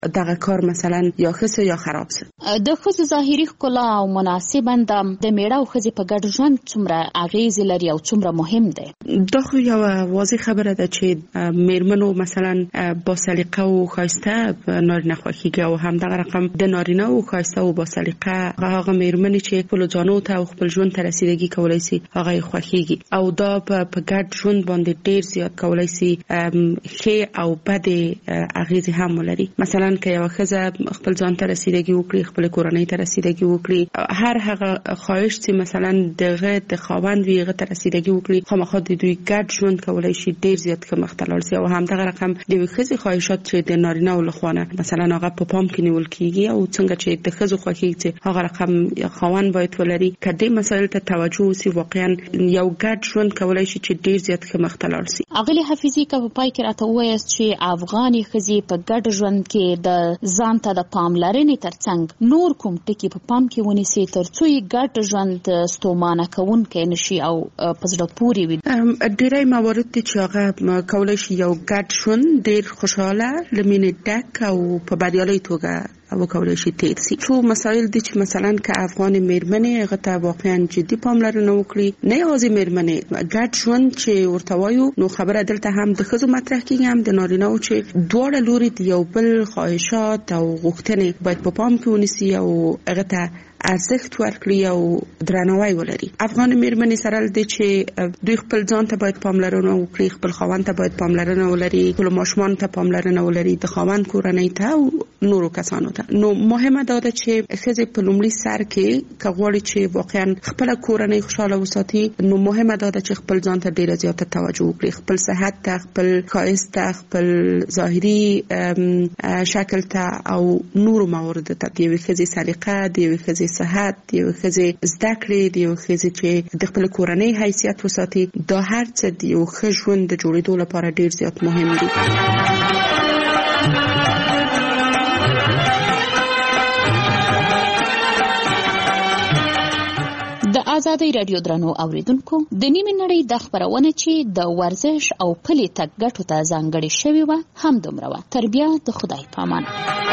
دغه کار مثلا یا ښه یا خراب سي. د ښځو ظاهري ښکلا او مناسب اندام د میړه او ښځې په ګډ ژوند څومره اغیز لري او څومره مهم دی؟ دا خو یو واضح خبره ده چې میرمنو مثلا با سلیقه او ښایسته نارینه خوښیږي او همدغه رقم د نارینه او ښایسته او با سلیقه هغه میرمنې چې خپل ځانو ته او خپل ژوند ته رسیدګي کولای شي هغه خوښیږي او دا په ګډ ژوند باندې ډیر زیات کولای شي ښه او بد اغیز هم ولري. مثلا که یو ښځه خپل ځان ته رسیدګي وکړي، خپل کورنۍ ته رسیدګي وکړي، هر هغه خواهش چې مثلا د خاوند وي هغه ته رسیدګي وکړي، خامخا د دوی ګډ ژوند کولای شي ډیر زیات ښه مخ ته لاړ شي. او همدغه رقم د ښځې خواهشات چې د نارینه او لخوانه مثلا هغه په پام کې نیول کیږي او څنګه چې د ښځو خوښي چې هغه رقم خاوند باید ولري، کدی مسایل ته توجه وسی واقعا یو ګډ ژوند کولای شي چې ډیر زیات ښه مخ ته لاړ شي. اغلی حفیظی که په پای کې راته وایاست چې افغاني ښځې په ګډ ژوند کې د ځان ته د پاملرنې ترڅنګ نور کوم ټکي په پام کې ونیسي ترڅو یې ګډ ژوند ستومانه کوونکی نشي او په زړه پورې وي؟ ډېری موارد دي چې هغه کولی شي یو ګډ ژوند ډېر خوشحاله له مینې ډک او په بریالۍ توګه وکولای شي تیر سي. څو مسایل دي چې مثلا که افغان میرمنې هغه ته واقعا جدي پاملرنه وکړي، نه یوازې میرمنې، ګډ ژوند چې ورته وایو نو خبره دلته هم د ښځو مطرح کیږي هم د نارینه‌و چې دواړه لوري د یو بل خواهشات او غوښتنې باید په پام کې ونیسي او هغه ته ارزښت ورکړي او درناوی ولري. افغان میرمنې سره دي چې دوی خپل ځان ته باید پاملرنه وکړي، خپل خاوند ته باید پاملرنه ولري، خپل ماشومان ته پاملرنه ولري، د خاوند کورنۍ ته او نورو کسانو ته. نو مهمه ده چې ښځې په لومړي سر کې که غواړي چې واقعا خپل کورنۍ خوشاله وساتي، نو مهمه ده چې خپل ځان ته ډیره زیاته توجه وکړي، خپل صحت ته، خپل ښایست ته، خپل ظاهري شکل ته او نورو موارد ته. د یوې ښځې سلیقه، د یوې ښځې صحت، د یوې ښځې زده کړې، د یوې ښځې چې د خپل کورنۍ حیثیت وساتي، دا هر څه د یو ښه ژوند د جوړېدو لپاره ډیر زیات مهم دي. د آزادۍ رادیو درنو اوریدونکو، د نیمې نړۍ د خبرونه چې د ورزش او پلي تګ ګټو ته ځانګړې شوې وه هم دومره وه. تر بیا د خدای پامان.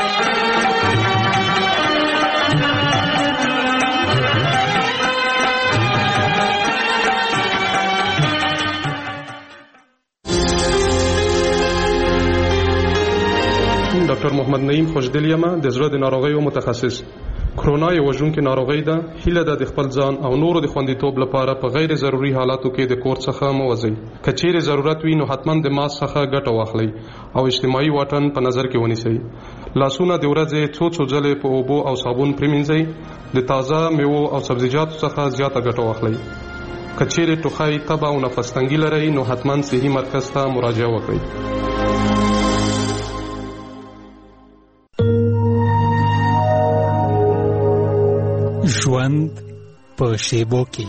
ډاکټر محمد نعیم خوشدلیمه د زړه د ناروغیو متخصص. کرونا یو وژونکې ناروغي ده. هیله ده د خپل ځان او نورو د خوندیتوب لپاره په غیر ضروري حالاتو کې د کور څخه مه وځئ. که چیرې ضرورت وي نو حتما د ماسک څخه ګټه واخلئ او اجتماعي واټن په نظر کې ونیسئ. لاسونه د ورځې څو ځلې په اوبو او صابون پریمنځئ. د تازه میوو او سبزیجاتو څخه زیاته ګټه واخلئ. که چیرې ټوخی، تبه او نفس تنګي لرئ نو حتما صحي مرکز ته مراجعه وکړئ. ژوند په شیبو کې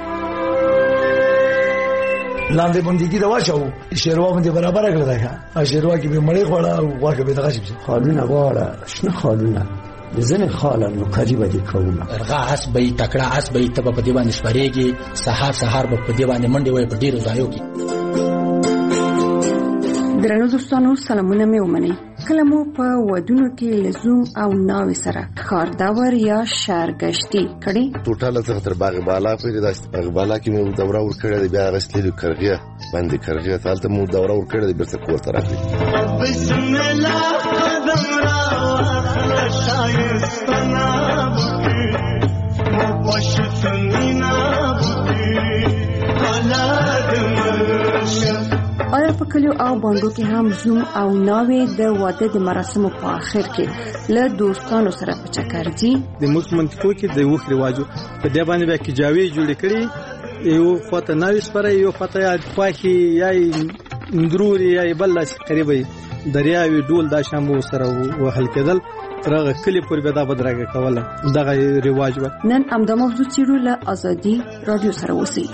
لاندې باندې دا واچو شیروا باندې برابر کړل دا شیروا کې به مړې خوړه او واګه به دغه شي خالونه واړه شنه خالونه ځنه خاله نو قریبه دي کومه ارغا حسبې تکړه حسبې تبه په دیوان شپريږي سحر په دیوان منډي وای په ډیرو ځایو کې. درنو دوستانو سلامونه مې ومنئ. کله مو په ودونو کې لزوم او ناوې سره خارداور یا شهرګشتي کړي؟ ټوټاله څخه تر باغ بالا پورې د باغ بالا کې مو دوره ور کړې بیا غسلې کرغیه باندې کرغیه تالته مو دوره ور کړې بیرته کور ته راغلي. بسم الله قدم را شایستنا بکی مبشتنینا بکی حالات مرشد. آیا په کلیو او باندو کې هم زوم او ناوې د واده د مراسمو په آخر کې له دوستانو سره په چکر ځي؟ د موږ منطقو کې د وخت رواجو په دې باندې به کیجاوي جوړ کړي، یو خواته ناوې سپره، یو خواته یا پاخي یا اندروري یا بل قریبي دریاوي ډول دا شامو سره وهل کېدل. ترغه کلی پر بدا بدرګه کوله دغه رواج و. نن امدا موضوع چیرو له آزادي رادیو سره وسی.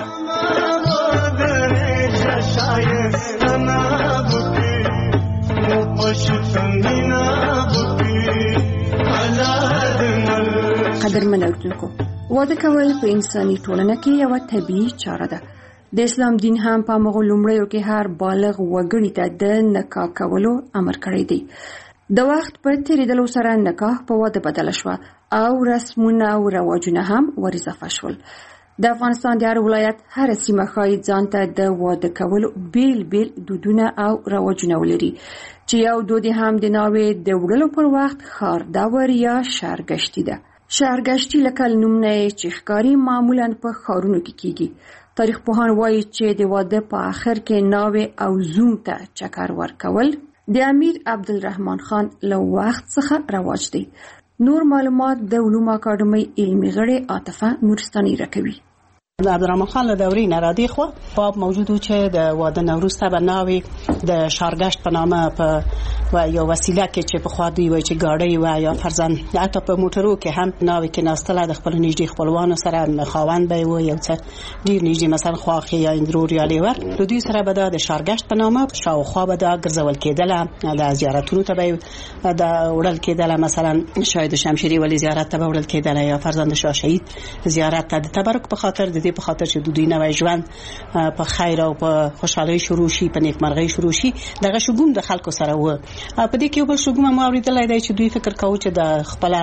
قدرمن اوریدونکو، واده کول په انساني ټولنه کې یو طبیعي چاره ده. د اسلام دین هم په مغول لومړیو کې هر بالغ وګړي ته د نکاح کولو امر کړی دی. د وخت په تیریدلو سره نکاح په واده بدل شو او رسمونه او رواجونه هم ور اضافه شول. د افغانستان د هر ولایت هر سیمه ښایي ځان ته د واده کولو بیل بیل دودونه او رواجونه ولري چې یو دود هم د ناوې د وړلو پر وخت ښاردور یا شهرګشتي ده. شهرګشتي لکه نوم نه چې ښکاري معمولا په ښارونو کې کیږي. تاریخ پوهان وایي چې د واده په آخر کې ناوې او زوم ته چکر ورکول د امیر عبدالرحمن خان له وخت څخه رواج دی. نور معلومات د علومو اکاډمۍ علمي غړي عاطفه نورستاني راکوي. د عبدالرحمن خان له دورې نه را دې خوا باب موجود و چې د واده نه وروسته به ناوې د شهرګشت په نامه په یو وسیله کې چې پخوا دوی وایي چې ګاډۍ وه یا فرضاً حتی په موټرو کې هم ناوې کې ناستله د خپلو نږدې خپلوانو سره خاوند به یې و یو څه ډېر نږدې مثلا خواښې یا اندرور یا لیور له دوی سره به دا د شهرګشت په نامه شاوخوا به دا ګرځول کېدله د زیارتونو ته به یې وړل کېدله. مثلا شاید شمشیري ولي زیارت ته به وړل کېدله یا فرضاً د شاه شهید زیارت ته د تبرک په خاطر د دې په خاطر چې دوی نوی ژوند په خیر او په خوشحالۍ شروع شي په نیکمرغۍ شروع شي. دغه شګوم د خلکو سره و. په دې کې یو بل شګوم هم اورېدلی دی چې دوی فکر کوي چې د خپله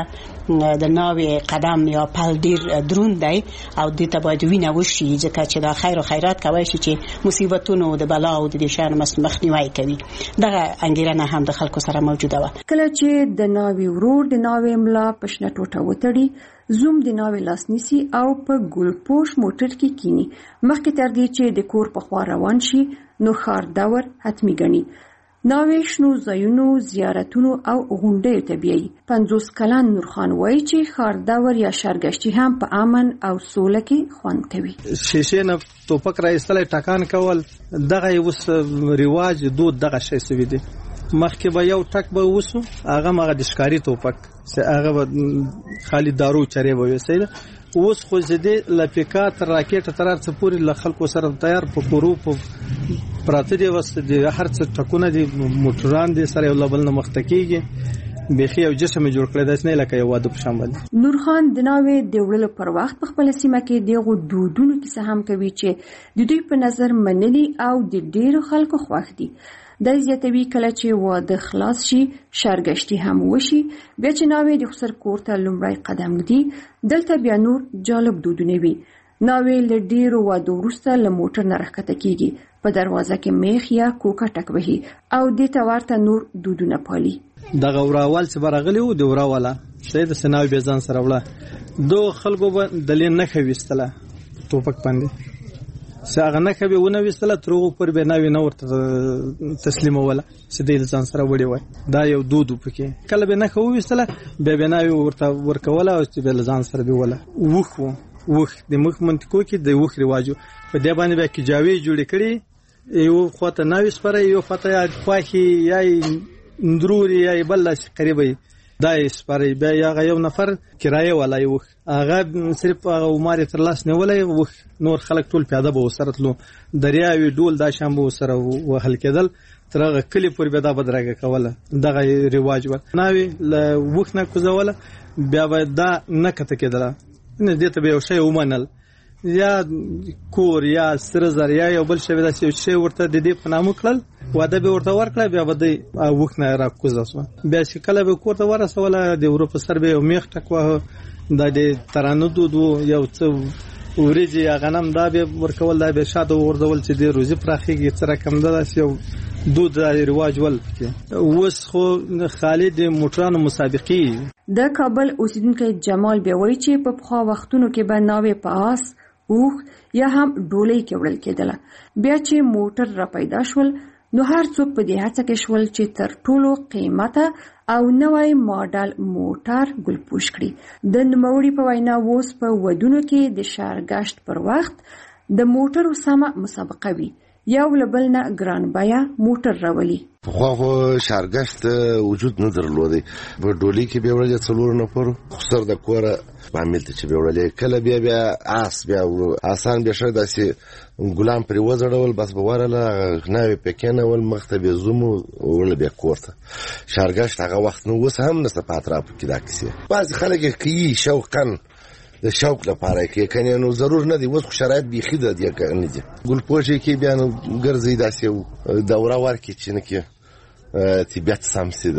د ناوې قدم یا پل ډېر دروند دی او دې ته باید وینه وشي ځکه چې دا خیر او خیرات کولی شي چې مصیبتونو د بلا او د دې شیانو مخنیوی کوي. دغه انګېرنه هم د خلکو سره موجوده وه. کله چې د ناوې ورور د ناوې ملا په شنه ټوټه وتړي زوم د ناوې لاس نیسي او په ګلپوش موټر کې کینی مخکې تر دې چې د کور په خوا روان شي نو ښاردور حتمي ګڼي. ناوې شنو ځایونو زیارتونو او غونډیو ته بیایي. 50 کلن نورخان وایي چې ښاردور یا شهرګشتي هم په امن او سوله کې خوند کوي. شیشې نه ټوپک راایستلی ټکان کول دغه اوس رواج دود دغه شی سوي دی. مخکې به یو ټک به وسو هغه مغه د ښکاري ټوپک هغه به خالي دارو چرې به وسیله. اوس خو زده لپیکا تر راکټ تر څه پورې له خلکو سره تیار په کورو په پراته دی وست دی هر څه ټکونه دي موټران دي سره یو لبل نه مخته کیږي بيخي او جسم جوړ کړی داس نه لکه یو واده په شامل. نورخان د ناوې د وړلو پر وخت په خپل سیمه کې دغه دودونو کیسه هم کوي چې د دوی په نظر منلي او د ډیرو خلکو خوښ دي. د زیاتوي کله چې واده خلاص شي شهرګشتي هم وشي بیا چې ناوې د خسر کور ته لومړی قدم ږدي دلته بیا نور جالب دودونه وي. ناوې له ډیرو واده وروسته له موټر نه راښکته کیږي په دروازه کې میخ یا کوکه ټک وهي او دې ته ورته نور دودونه پالي. دغه وراول چې برغلی و د وراوله سید سناوي به ځان سره وړه دو خلکو به دلې نه خويستله ټوپک باندې څنګه نه کوي ونه وستله ترغه پر به ناوي نه ورته تسلیموله چې د ځان سره وړي وای. دا یو دود پکې کله به نه کوي وستله به ناوي ورته ورکوله او چې به ځان سره به وله وخ د مخ منطقو کې د وخ رواجو په دې باندې به کې جاوي جوړ کړي یو خواته ناوي سپره یو خواته یا خواخي یا اندروري یا بل قریبي دای سپاره بیا یو نفر کرایه ولای وخ هغه صرف هغه عمر تر لاس نه ولای وخ نور خلک ټول پیاده به وسره تلو دریاوی ډول دا شام به وسره وهل کېدل ترغه کلی پر به دا بدرګه کوله دغه رواج و ناوی ل وخ نه کوزوله بیا به دا نه کته کېدله نه دې ته به یو شی ومنل یا کور یا سرزر یا یو بل شی داسې یو شی ورته د دې په نامو کړل واده به ورته ورکړل بیا به د وخت نه را کوزاسو بیا چې کله به کوته ورسوله د اروپا سر به یو میخ ټکوه د ترانو دودو یو څه ورېږي غنم دا به ورکول دا به شاده وردول چې د روزي پراخيږي تر کم ده یو دود رواج ول وس خو خالد موټرانو مسابقي. د کابل اوسیدونکو جمال بیوي چې په خوا وختونو کې به ناوې پاس اوخ یا هم ډولۍ کې وړل کېدله بیا چې موټر را پیدا شول نو هر څوک په دې هڅه کې شول چې تر ټولو قیمته او نوی ماډل موټر ګلپوش کړي. د نوموړي په وینا اوس په ودونو کې د شهرګشت پر وخت د موټرو سمه مسابقه وي یو لبل نه ګران بیا موټر راولي. خو شهرګشت وجود نه درلودي په ډولۍ کې به وړل څلور نفر خسر د کوره عامل ته چې به وړل کله بیا آس بیا آسان به شه داسې ګلام پر وځړول بس به ورله ناوي پکینه ول مختبه زومو ول به کوړه شهرګشت هغه وخت نو وس هم نه سپات را پکې دا کیسه بعض خلک کې شوقن د شوق لپاره کې کنه نو ضرور نه دی وس شرایط بيخي د دې کنه دي ګل پوجي کې بیا نو ګرځي داسې دوره ورکې چې نه کې طبیعت سم سي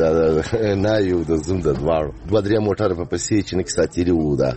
نه یو د زوم د دواړو 2-3 موټر په پسې چې نه ساتيري وو دا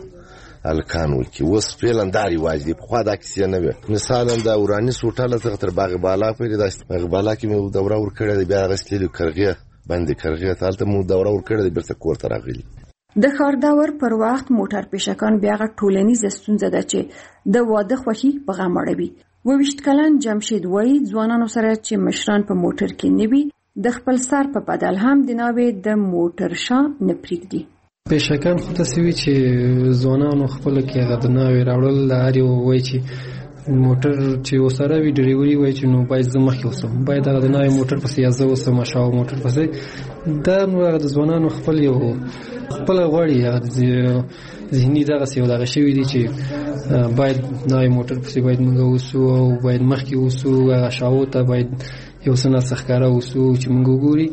الکان ولکي اوس فعلا دا رواج دی. په خوا دا کیسه نه وي. مثلا دا ورانی سوټاله څخه تر باغ بالا پورې دا باغ بالا کې مو دوره ور کړې بیا غستلې کرغه باندې کرغه تالته مو دوره ور کړې بیرته کور ته راغلي. د خارداور پر وخت موټر پیشکان بیا ټولنیز ستونزه ده چې د واده خوښي په غم اړوي. 22 کلن جمشید وای ځوانانو سره چې مشران په موټر کې نیوي د خپل سر په بدل هم د ناوې د موټر شا نه پریږدي. پیشکان خو ته سوي چې ځوانانو خپل کې هغه د ناوې راوړل لاري وای چې موټر چې وسره وی ډریوري وای چې نو باید زما کې اوسم باید هغه د ناوې موټر پسې یازو اوسم شاو موټر پسې دا نو هغه د ځوانانو خپل یو خپل غوړي هغه ذهني دغه څه دغه شوی دي چې باید ناوې موټر پسې باید موږ اوسو او باید مخکې اوسو هغه شاو ته باید یو څه نسخکاره اوسو چې موږ وګوري.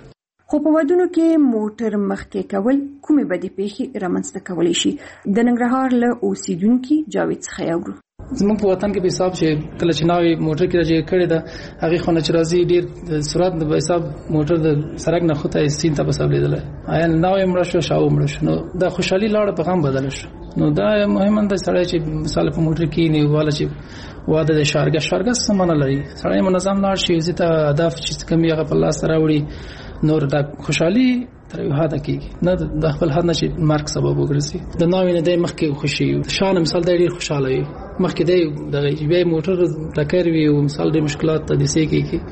خو په ودونو کې موټر مخکې کول کومې بدې پیښې رامنځته کولی شي؟ د ننګرهار له اوسیدونکي جاوید څخه یاورو. زموږ په وطن کې په حساب چې کله چې ناوې موټر کې راځي کړي دا هغه خو نه چې راځي ډیر سرعت د حساب موټر د سړک نه خوته سین ته په حساب لیدل آیا ناوې مړ شو شاو مړ شو نو دا خوشحالي لاړه په غم بدل شو. نو دا مهمه ده سړی چې مثال په موټر کې نه واله چې واده د شارګه سمانه لري سړی منظم لاړ شي زیاته هدف چې کمی هغه په لاس راوړي نور دا خوشحالي تر یو حد کې نه د خپل حد نشي مرګ سبب وګرځي. د ناوې نه د مخکې خوشي شان مثال د ډیر خوشاله وي مخکې د بیا موټر ټکر وي او مثال د مشکلات د سې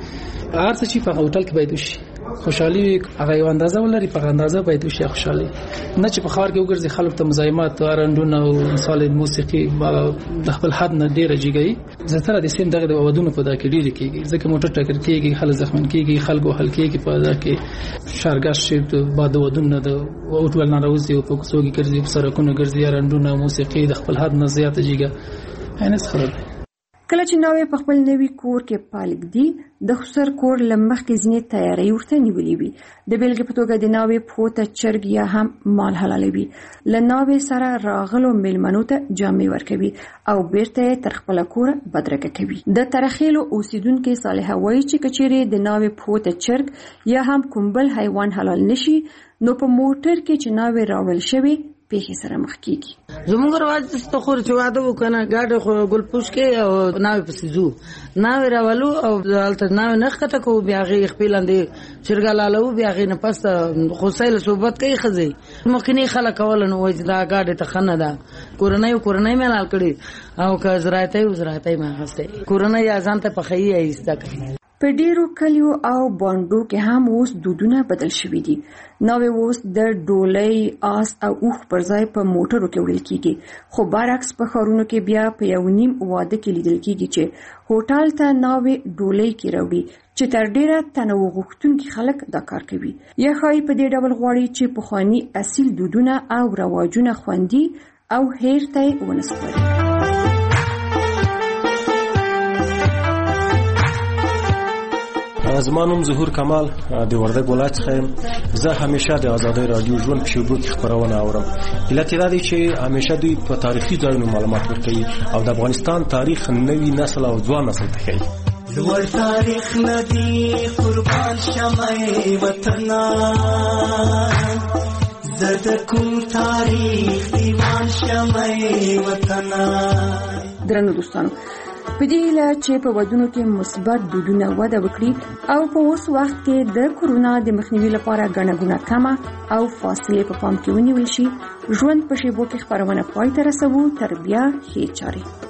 کې هر څه چې په هوټل کې باید وشي خوشحالي هغه یو اندازه ولري په اندازه باید وشي خوشحالي نه چې په خار کې وګرځي خلک ته مزاحمت او رندونه او مثال موسیقي د خپل حد نه ډیر جګي زتره د سیم دغه د ودونو په دا کې ډیر کېږي ځکه موټر ټکر کېږي خلک زخمن کېږي خلک وهل کېږي په دا کې شارګاش شي بعد ودونو د اوټول نه راوځي او په کوڅو کې ګرځي په سرکونو ګرځي رندونه موسیقي د خپل حد نه زیات جګه اینس خراب. کله چې ناوې په خپل نوي کور کې پالګ دی د خسر کور لمخ کې ځینې تیاری ورته نیولې وي د بیلګې په توګه د ناوې پوته چرګ یا هم مال حلالوي له ناوې سره راغلو میلمنو ته جامې ورکوي او بیرته تر خپل کور بدرګه کوي. د ترخیلو اوسیدونکو صالحه وایي چې کچېره د ناوې پوته چرګ یا هم کوم بل حیوان حلال نشي نو په موټر کې چې ناوې راوړل شوی پیښې سره مخ کیږي. زموږ رواج څه خور چې واده وکنه ګاډه خو ګل پوش کې او ناوې پسې زو ناوې راولو او دلته ناوې نخته کو بیا غي خپلندې چرګلالو بیا غي نه پس خو سیل صحبت کوي خزي مخکنی خلک ولنه وای دا ګاډه ته خنه ده کورنۍ ملال کړي او که زراعتي ما غسته کورنۍ ځان ته په خیي ایسته کوي. په ډیرو کلیو او باندو کې هم اوس دودونه بدل شوي دي. ناوې اوس د ډولۍ آس او اوښ پر ځای په موټرو کې وړل کیږي خو برعکس په ښارونو کې بیا په یو نیم واده کې لیدل کیږي چې هوټل ته ناوې ډولۍ کې راوړي چې تر ډیره تنوع غوښتونکي خلک دا کار کوي. یا ښایي په دې ډول غواړي چې پخواني اصیل دودونه او رواجونه خوندي او هیر ته ونسپاري. زما نوم ظهور کمال د وردګ ولایت څخه زه همیشه د آزادۍ رادیو ژوند په شیبو کې خبرونه اورم. علت دا دی چې همیشه دوی په تاریخي ځایونو معلومات ورکوي او د افغانستان تاریخ نوي نسل او ځوان نسل ته ښیي. لوړ تاریخ ندی قربان شمه وطن زد کوم تاریخ دیوان شمه وطن. درنو دوستانو په دې اله چې په ودونو کې مثبت دودونه وده وکړي او په اوس وخت کې د کورونا د مخنیوي لپاره ګڼه کمه او فاصله په پام کې ونیول شي ژوند په شیبو کې خبرونه پای ته رسوو تر بیا ښې چارې.